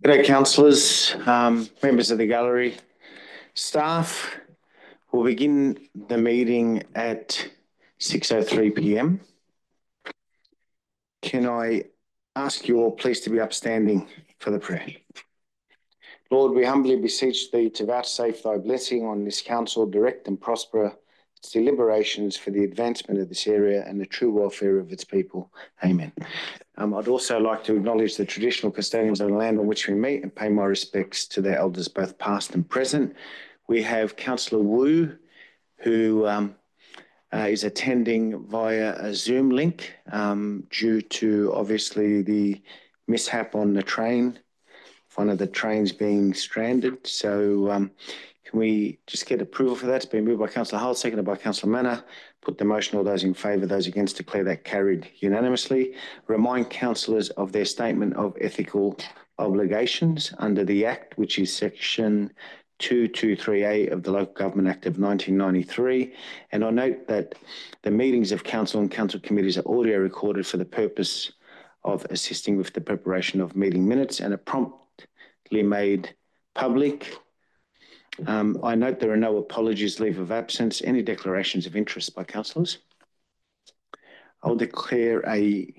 G'day, councillors, members of the gallery, staff. We'll begin the meeting at 6:03 p.m. Can I ask you all please to be upstanding for the prayer? Lord, we humbly beseech thee to vouchsafe thy blessing on this council, direct and prosper its deliberations for the advancement of this area and the true welfare of its people. Amen. I'd also like to acknowledge the traditional custodians of the land on which we meet and pay my respects to their elders, both past and present. We have Councillor Wu, who is attending via a Zoom link due to obviously the mishap on the train, one of the trains being stranded. So can we just get approval for that? It's been moved by Councillor Hull, seconded by Councillor Manna. Put the motion. All those in favour, those against, declare that carried unanimously. Remind councillors of their statement of ethical obligations under the Act, which is section 223A of the Local Government Act of 1993. And I note that the meetings of council and council committees are audio recorded for the purpose of assisting with the preparation of meeting minutes and are promptly made public. I note there are no apologies, leave of absence, any declarations of interest by councillors. I'll declare a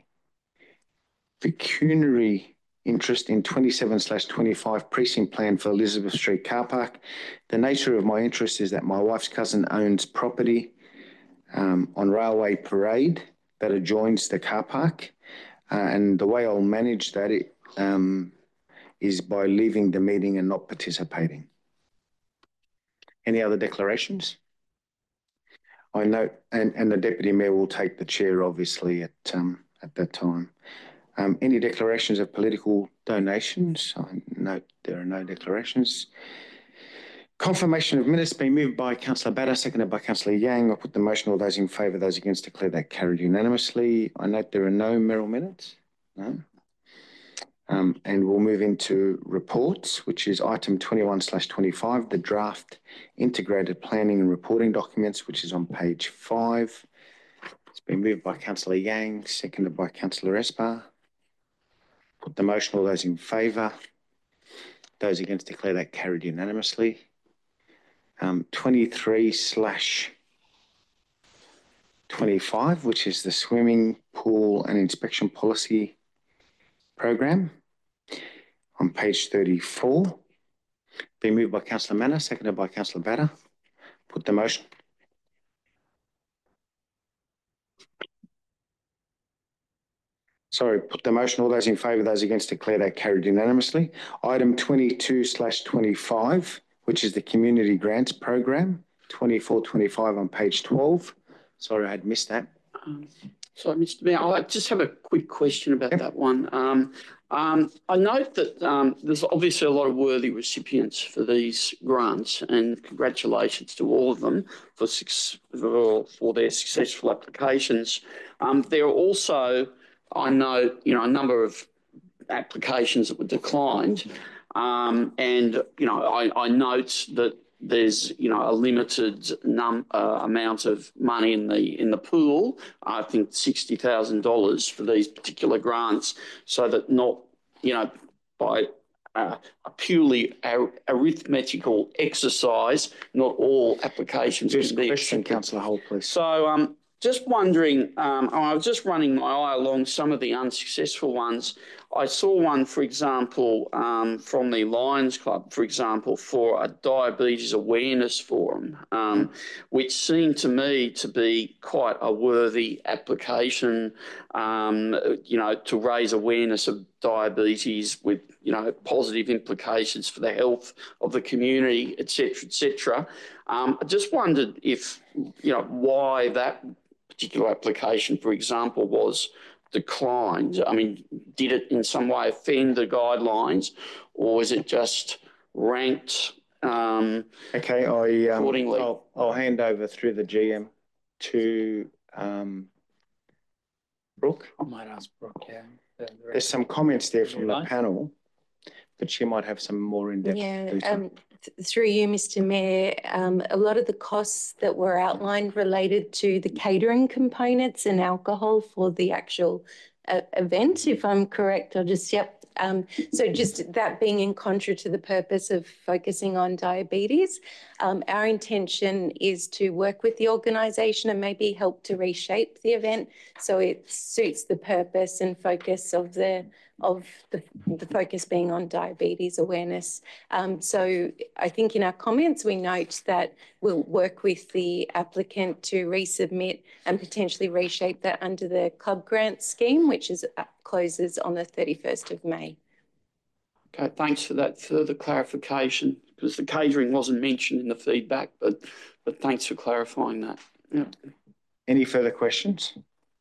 pecuniary interest in 27/25 precinct plan for Elizabeth Street car park. The nature of my interest is that my wife's cousin owns property on Railway Parade that adjoins the car park. And the way I'll manage that is by leaving the meeting and not participating. Any other declarations? I note, and the Deputy Mayor will take the chair, obviously, at that time. Any declarations of political donations? I note there are no declarations. Confirmation of minutes being moved by Councillor Batter, seconded by Councillor Yang. I'll put the motion. All those in favour, those against, declare that carried unanimously. I note there are no Merrill minutes. No. And we'll move into reports, which is item 21/25, the draft integrated planning and reporting documents, which is on page 5. It's been moved by Councillor Yang, seconded by Councillor Espar. Put the motion. All those in favour, those against, declare that carried unanimously. 23/25, which is the swimming pool and inspection policy program on page 34. Being moved by Councillor Manna, seconded by Councillor Batter. Put the motion. Put the motion. All those in favour, those against, declare that carried unanimously. Item 22/25, which is the community grants program, 24/25 on page 12. Sorry, I had missed that. Sorry, Mr. Mayor, I just have a quick question about that one. I note that there's obviously a lot of worthy recipients for these grants, and congratulations to all of them for their successful applications. There are also, I know, a number of applications that were declined, and I note that there's a limited amount of money in the pool. I think $60,000 for these particular grants, so that not by a purely arithmetical exercise, not all applications can be accepted. Councillor Holt, please. So just wondering, I was just running my eye along some of the unsuccessful ones. I saw one, for example, from the Lions Club, for example, for a diabetes awareness forum, which seemed to me to be quite a worthy application, to raise awareness of diabetes with, positive implications for the health of the community, et cetera, et cetera. I just wondered if, why that particular application, for example, was declined. I mean, did it in some way offend the guidelines, or is it just ranked accordingly? I'll hand over through the GM to Brooke. I might ask Brooke, yeah. There's some comments there from the panel, but she might have some more in-depth. Yeah, through you, Mr. Mayor, a lot of the costs that were outlined related to the catering components and alcohol for the actual event. If I'm correct, I'll just, So just that being in contra to the purpose of focusing on diabetes, our intention is to work with the organisation and maybe help to reshape the event so it suits the purpose and focus of the focus being on diabetes awareness. So I think in our comments we note that we'll work with the applicant to resubmit and potentially reshape that under the club grant scheme, which closes on the 31st of May. Okay, thanks for that further clarification, because the catering wasn't mentioned in the feedback, but thanks for clarifying that. Yeah. Any further questions?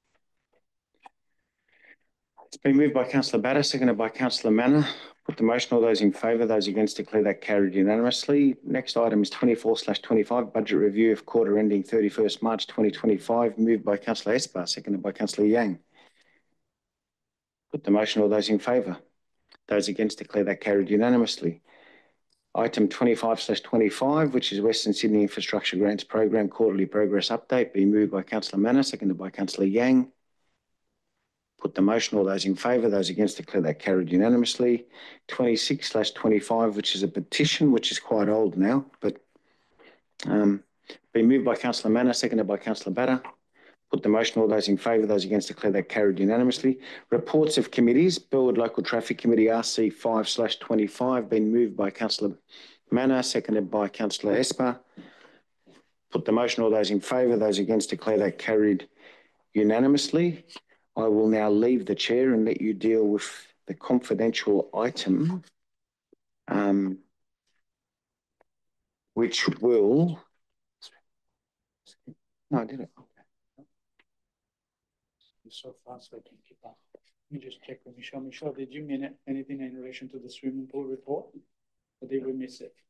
It's been moved by Councillor Batter, seconded by Councillor Manna. Put the motion. All those in favour, those against, declare that carried unanimously. Next item is 24/25, budget review of quarter ending 31st March 2025, moved by Councillor Esper, seconded by Councillor Yang. Put the motion. All those in favour, those against, declare that carried unanimously. Item 25/25, which is Western Sydney Infrastructure Grants Program quarterly progress update, being moved by Councillor Manna, seconded by Councillor Yang. Put the motion. All those in favour, those against, declare that carried unanimously. 26/25, which is a petition, which is quite old now, but been moved by Councillor Manna, seconded by Councillor Batter. Put the motion. All those in favour, those against, declare that carried unanimously. Reports of committees. Burwood Local Traffic Committee RC 5/25, been moved by Councillor Manna, seconded by Councillor Esper. Put the motion. All those in favour, those against, declare that carried unanimously. I will now leave the chair and let you deal with the confidential item, which will... No, I did it. So fast I can keep up. Let me just check with Michelle. Michelle, did you mean anything in relation to the swimming pool report? Or did we miss it?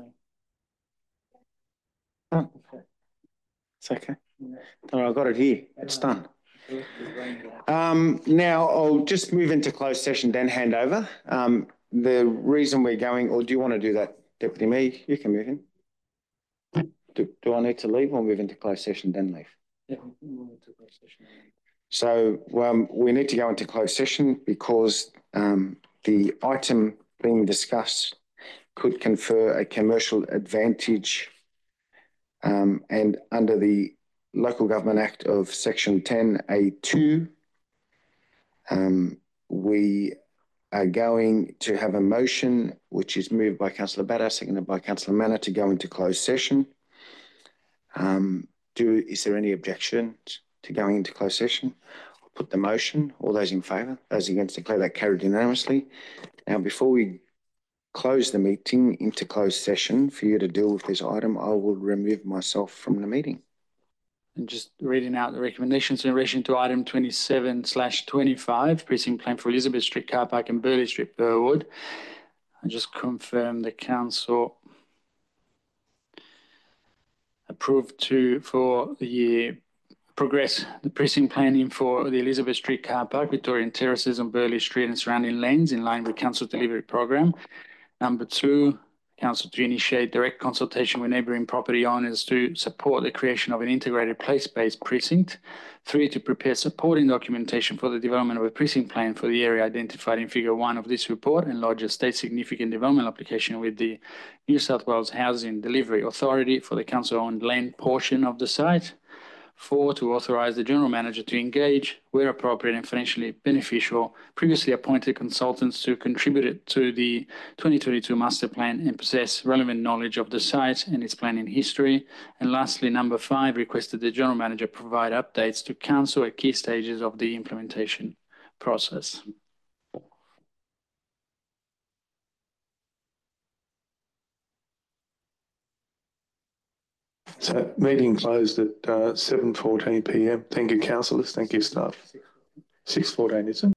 Oh, it's okay. Yeah. No, I got it here. It's done. Now I'll just move into closed session, then hand over. The reason we're going, or do you want to do that, Deputy Mayor? You can move in. Do I need to leave or move into closed session, then leave? Yeah, move into closed session. So we need to go into closed session because the item being discussed could confer a commercial advantage, and under the Local Government Act of Section 10A2, we are going to have a motion which is moved by Councillor Batter, seconded by Councillor Manna, to go into closed session. Is there any objection to going into closed session? I'll put the motion. All those in favour, those against, declare that carried unanimously. Now, before we close the meeting into closed session for you to deal with this item, I will remove myself from the meeting. And just reading out the recommendations in relation to item 27/25, precinct plan for Elizabeth Street Car Park and Burleigh Street, Burwood. I just confirm the council approved for the year progress the precinct planning for the Elizabeth Street Car Park, Victorian Terraces on Burleigh Street and surrounding lanes in line with council delivery program. Number 2, council to initiate direct consultation with neighbouring property owners to support the creation of an integrated place-based precinct. 3, to prepare supporting documentation for the development of a precinct plan for the area identified in Figure 1 of this report and lodge a state significant development application with the New South Wales Housing Delivery Authority for the council-owned land portion of the site. 4, to authorise the General Manager to engage, where appropriate and financially beneficial, previously appointed consultants to contribute to the 2022 Master Plan and possess relevant knowledge of the site and its planning history. And lastly, number 5, requested the General Manager provide updates to Council at key stages of the implementation process. So meeting closed at 7:14 p.m. Thank you, councillors. Thank you, staff. 6:14, isn't it?